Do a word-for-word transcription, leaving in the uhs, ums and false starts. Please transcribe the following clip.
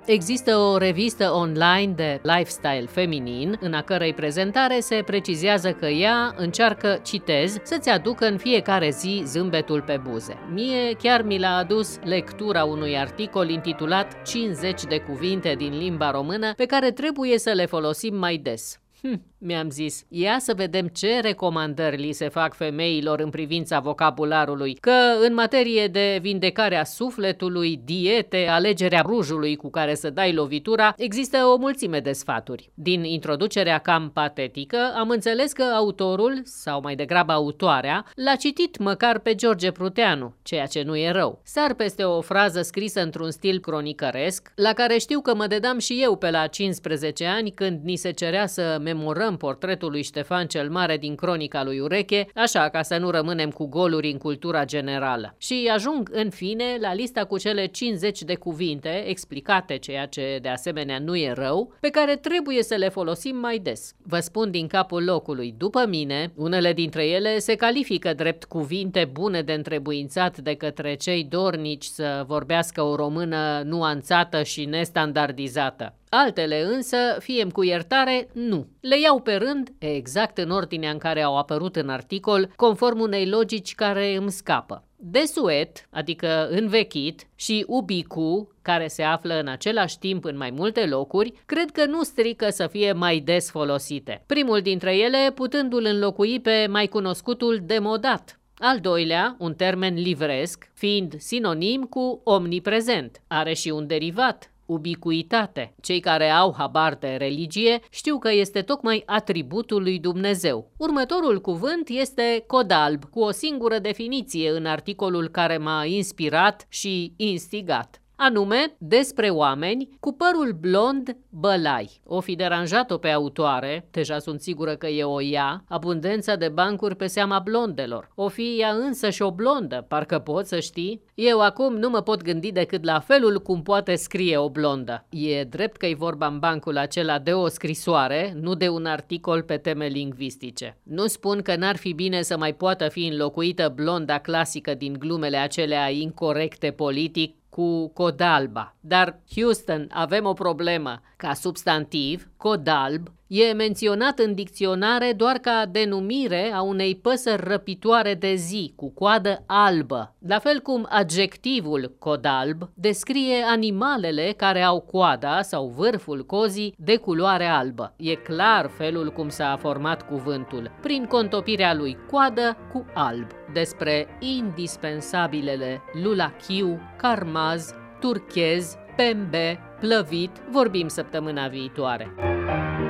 Există o revistă online de lifestyle feminin, în a cărei prezentare se precizează că ea încearcă, citez, să-ți aducă în fiecare zi zâmbetul pe buze. Mie chiar mi l-a adus lectura unui articol intitulat cincizeci de cuvinte din limba română pe care trebuie să le folosim mai des. Hm, mi-am zis, ia să vedem ce recomandări li se fac femeilor în privința vocabularului, că în materie de vindecarea sufletului, diete, alegerea rujului cu care să dai lovitura, există o mulțime de sfaturi. Din introducerea cam patetică, am înțeles că autorul, sau mai degrabă autoarea, l-a citit măcar pe George Pruteanu, ceea ce nu e rău. Sar peste o frază scrisă într-un stil cronicăresc, la care știu că mă dedam și eu pe la cincisprezece ani când ni se cerea să memorăm portretul lui Ștefan cel Mare din Cronica lui Ureche, așa ca să nu rămânem cu goluri în cultura generală. Și ajung în fine la lista cu cele cincizeci de cuvinte explicate, ceea ce de asemenea nu e rău, pe care trebuie să le folosim mai des. Vă spun din capul locului, după mine, unele dintre ele se califică drept cuvinte bune de întrebuințat de către cei dornici să vorbească o română nuanțată și nestandardizată. Altele însă, fie-mi cu iertare, nu. Le iau pe rând, exact în ordinea în care au apărut în articol, conform unei logici care îmi scapă. Desuet, adică învechit, și ubicu, care se află în același timp în mai multe locuri, cred că nu strică să fie mai des folosite. Primul dintre ele putându-l înlocui pe mai cunoscutul demodat. Al doilea, un termen livresc, fiind sinonim cu omniprezent. Are și un derivat, ubicuitate. Cei care au habar de religie știu că este tocmai atributul lui Dumnezeu. Următorul cuvânt este codalb, cu o singură definiție în articolul care m-a inspirat și instigat. Anume, despre oameni cu părul blond bălai. O fi deranjat-o pe autoare, deja sunt sigură că e o ea, abundența de bancuri pe seama blondelor. O fi ea însă și o blondă, parcă pot să știi? Eu acum nu mă pot gândi decât la felul cum poate scrie o blondă. E drept că-i vorba în bancul acela de o scrisoare, nu de un articol pe teme lingvistice. Nu spun că n-ar fi bine să mai poată fi înlocuită blonda clasică din glumele acelea incorecte politic cu codalba. Dar, Houston, avem o problemă. Ca substantiv, codalb e menționat în dicționare doar ca denumire a unei păsări răpitoare de zi, cu coadă albă. La fel cum adjectivul codalb descrie animalele care au coada sau vârful cozii de culoare albă. E clar felul cum s-a format cuvântul, prin contopirea lui coadă cu alb. Despre indispensabilele lulachiu, carmaz, turchez, pembe, plăvit vorbim săptămâna viitoare.